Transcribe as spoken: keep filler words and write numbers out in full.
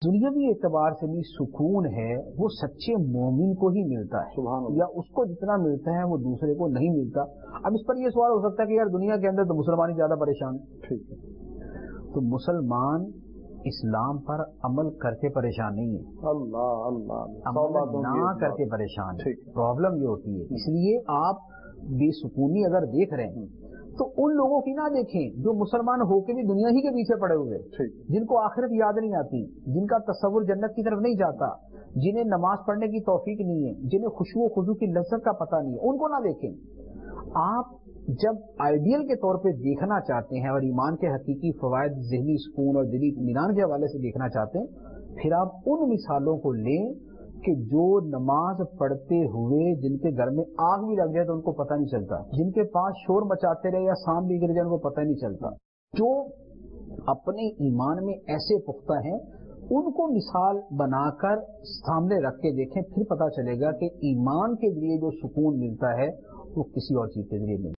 دنیاوی اعتبار سے بھی سکون ہے وہ سچے مومن کو ہی ملتا ہے، یا اس کو جتنا ملتا ہے وہ دوسرے کو نہیں ملتا۔ اب اس پر یہ سوال ہو سکتا ہے کہ یار دنیا کے اندر تو مسلمان ہی زیادہ پریشان ہے، تو مسلمان اسلام پر عمل کر کے پریشان نہیں ہے، اللہ اللہ عمل نہ کر کے پریشان ہے۔ پرابلم یہ ہوتی ہے، اس لیے آپ بے سکونی اگر دیکھ رہے ہیں تو ان لوگوں کی نہ دیکھیں جو مسلمان ہو کے بھی دنیا ہی کے پیچھے پڑے ہوئے، جن کو آخرت یاد نہیں آتی، جن کا تصور جنت کی طرف نہیں جاتا، جنہیں نماز پڑھنے کی توفیق نہیں ہے، جنہیں خشوع و خضوع کی لذت کا پتہ نہیں ہے، ان کو نہ دیکھیں۔ آپ جب آئیڈیل کے طور پہ دیکھنا چاہتے ہیں اور ایمان کے حقیقی فوائد ذہنی سکون اور دلی اطمینان کے حوالے سے دیکھنا چاہتے ہیں، پھر آپ ان مثالوں کو لیں کہ جو نماز پڑھتے ہوئے جن کے گھر میں آگ بھی لگ جائے تو ان کو پتہ نہیں چلتا، جن کے پاس شور مچاتے رہے یا سام بھی گر جائے ان کو پتہ نہیں چلتا، جو اپنے ایمان میں ایسے پختہ ہیں ان کو مثال بنا کر سامنے رکھ کے دیکھیں، پھر پتہ چلے گا کہ ایمان کے لیے جو سکون ملتا ہے وہ کسی اور چیز کے ذریعے نہیں۔